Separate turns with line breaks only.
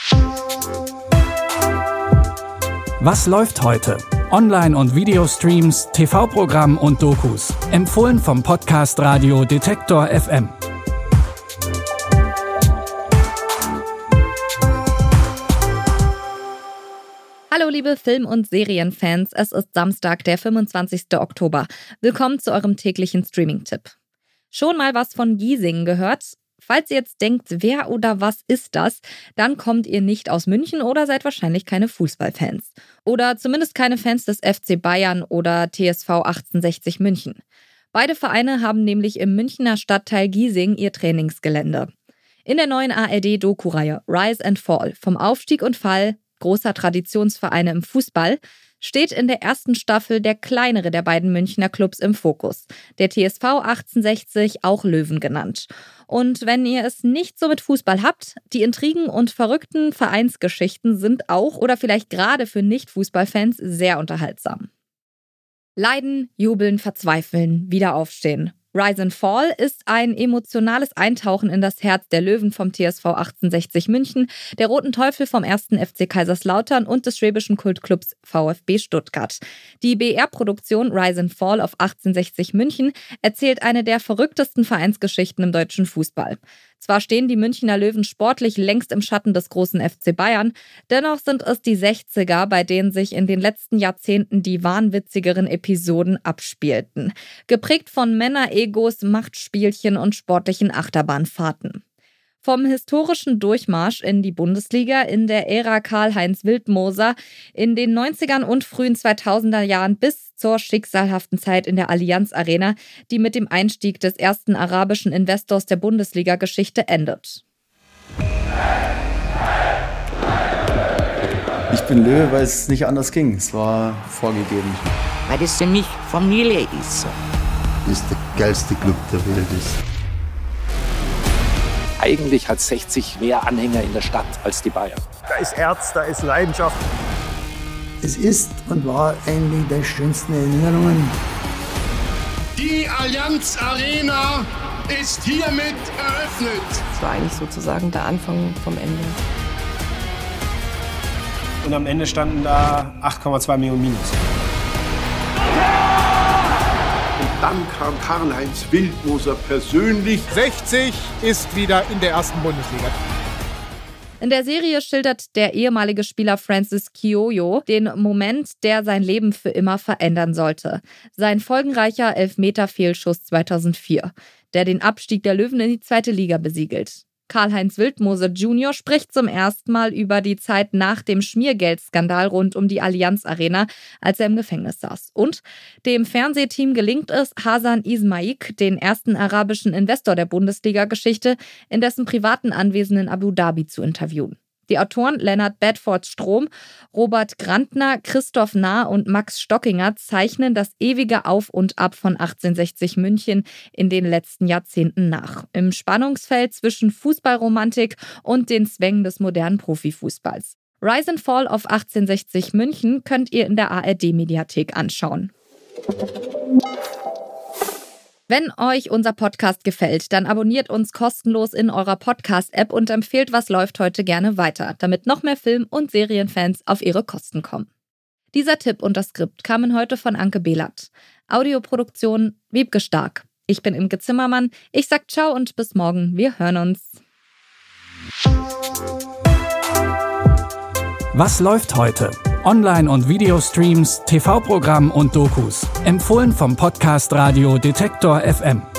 Was läuft heute? Online- und Videostreams, TV-Programm und Dokus. Empfohlen vom Podcast Radio Detektor FM.
Hallo liebe Film- und Serienfans, es ist Samstag, der 25. Oktober. Willkommen zu eurem täglichen Streaming-Tipp. Schon mal was von Giesing gehört? Falls ihr jetzt denkt, wer oder was ist das, dann kommt ihr nicht aus München oder seid wahrscheinlich keine Fußballfans. Oder zumindest keine Fans des FC Bayern oder TSV 1860 München. Beide Vereine haben nämlich im Münchner Stadtteil Giesing ihr Trainingsgelände. In der neuen ARD-Doku-Reihe Rise and Fall vom Aufstieg und Fall großer Traditionsvereine im Fußball steht in der ersten Staffel der kleinere der beiden Münchner Clubs im Fokus, der TSV 1860, auch Löwen genannt. Und wenn ihr es nicht so mit Fußball habt, die Intrigen und verrückten Vereinsgeschichten sind auch oder vielleicht gerade für Nicht-Fußballfans sehr unterhaltsam. Leiden, jubeln, verzweifeln, wieder aufstehen. Rise and Fall ist ein emotionales Eintauchen in das Herz der Löwen vom TSV 1860 München, der Roten Teufel vom 1. FC Kaiserslautern und des schwäbischen Kultclubs VfB Stuttgart. Die BR-Produktion Rise and Fall auf 1860 München erzählt eine der verrücktesten Vereinsgeschichten im deutschen Fußball. Zwar stehen die Münchner Löwen sportlich längst im Schatten des großen FC Bayern, dennoch sind es die 60er, bei denen sich in den letzten Jahrzehnten die wahnwitzigeren Episoden abspielten. Geprägt von Männeregos, Machtspielchen und sportlichen Achterbahnfahrten. Vom historischen Durchmarsch in die Bundesliga in der Ära Karl-Heinz Wildmoser in den 90ern und frühen 2000er Jahren bis zur schicksalhaften Zeit in der Allianz Arena, die mit dem Einstieg des ersten arabischen Investors der Bundesliga-Geschichte endet.
Ich bin Löwe, weil es nicht anders ging. Es war vorgegeben.
Weil das für mich Familie ist.
Ist der geilste Club der Welt ist.
Eigentlich hat 60 mehr Anhänger in der Stadt als die Bayern.
Da ist Herz, da ist Leidenschaft.
Es ist und war eine der schönsten Erinnerungen.
Die Allianz Arena ist hiermit eröffnet.
Das war eigentlich sozusagen der Anfang vom Ende.
Und am Ende standen da 8,2 Millionen Minus.
Dann kam Karl-Heinz Wildmoser persönlich.
60 ist wieder in der ersten Bundesliga.
In der Serie schildert der ehemalige Spieler Francis Kioyo den Moment, der sein Leben für immer verändern sollte. Sein folgenreicher Elfmeter-Fehlschuss 2004, der den Abstieg der Löwen in die zweite Liga besiegelt. Karl-Heinz Wildmoser Jr. spricht zum ersten Mal über die Zeit nach dem Schmiergeldskandal rund um die Allianz Arena, als er im Gefängnis saß. Und dem Fernsehteam gelingt es, Hasan Ismaik, den ersten arabischen Investor der Bundesliga-Geschichte, in dessen privaten Anwesen in Abu Dhabi zu interviewen. Die Autoren Lennart Bedford-Strom, Robert Grantner, Christoph Nahr und Max Stockinger zeichnen das ewige Auf und Ab von 1860 München in den letzten Jahrzehnten nach. Im Spannungsfeld zwischen Fußballromantik und den Zwängen des modernen Profifußballs. Rise and Fall auf 1860 München könnt ihr in der ARD-Mediathek anschauen. Wenn euch unser Podcast gefällt, dann abonniert uns kostenlos in eurer Podcast-App und empfehlt Was läuft heute gerne weiter, damit noch mehr Film- und Serienfans auf ihre Kosten kommen. Dieser Tipp und das Skript kamen heute von Anke Behlert. Audioproduktion Wiebke Stark. Ich bin Imke Zimmermann. Ich sag ciao und bis morgen. Wir hören uns.
Was läuft heute? Online- und Videostreams, TV-Programm und Dokus. Empfohlen vom Podcast Radio Detektor FM.